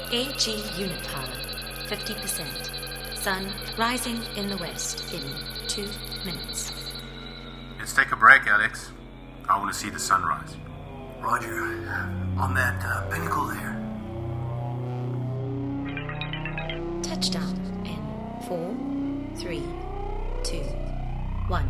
AG unit power, 50%. Sun rising in the west in 2 minutes. Let's take a break, Alex. I want to see the sunrise. Roger. On that pinnacle there. Touchdown in 4, 3, 2, 1.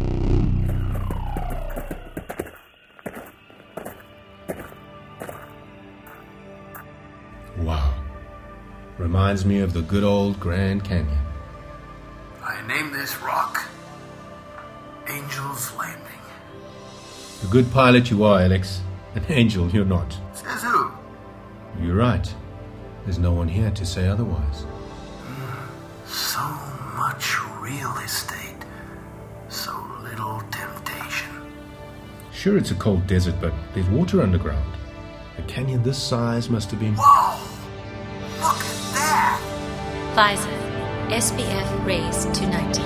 Wow. Reminds me of the good old Grand Canyon. I named this rock Angel's Landing. The good pilot you are, Alex. An angel you're not. Says who? You're right. There's no one here to say otherwise. So much real estate. So little temptation. Sure, it's a cold desert, but there's water underground. A canyon this size must have been... Whoa! Look at that! Visor, SPF raised to 90.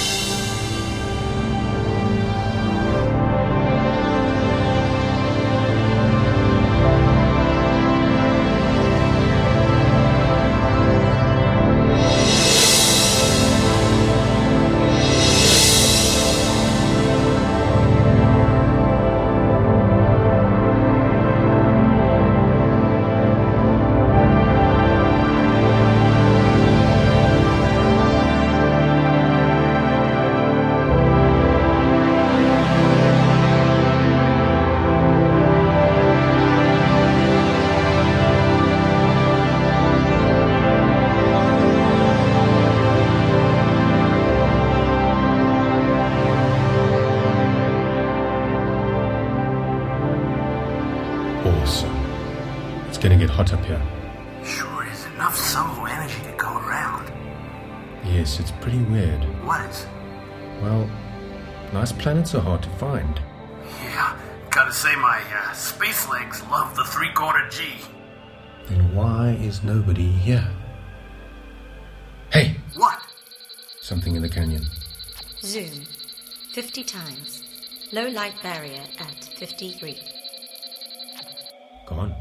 Awesome. It's gonna get hot up here. Sure is enough solar energy to go around. Yes, it's pretty weird. What is? Well, nice planets are hard to find. Yeah, gotta say my space legs love the 3/4 G. Then why is nobody here? Hey! What? Something in the canyon. Zoom, 50 times. Low light barrier at 53. Gone.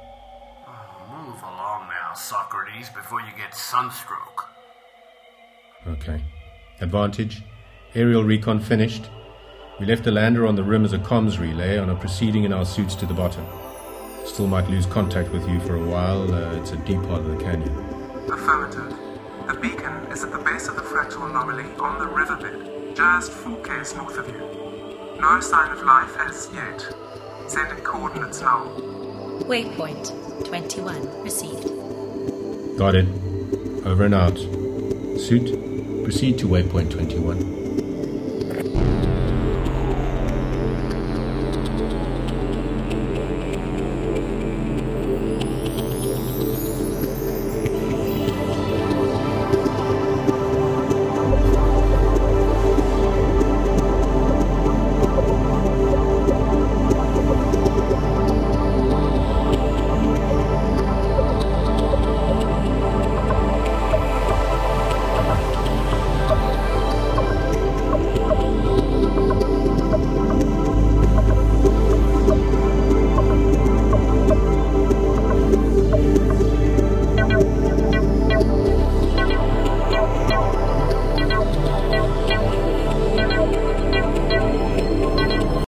Move along now, Socrates, before you get sunstroke. Okay. Advantage. Aerial recon finished. We left the lander on the rim as a comms relay and are proceeding in our suits to the bottom. Still might lose contact with you for a while. It's a deep part of the canyon. Affirmative. The beacon is at the base of the fractal anomaly on the riverbed, just 4 k's north of you. No sign of life as yet. Sending coordinates now. Waypoint 21 received. Got it. Over and out. Suit, proceed to waypoint 21.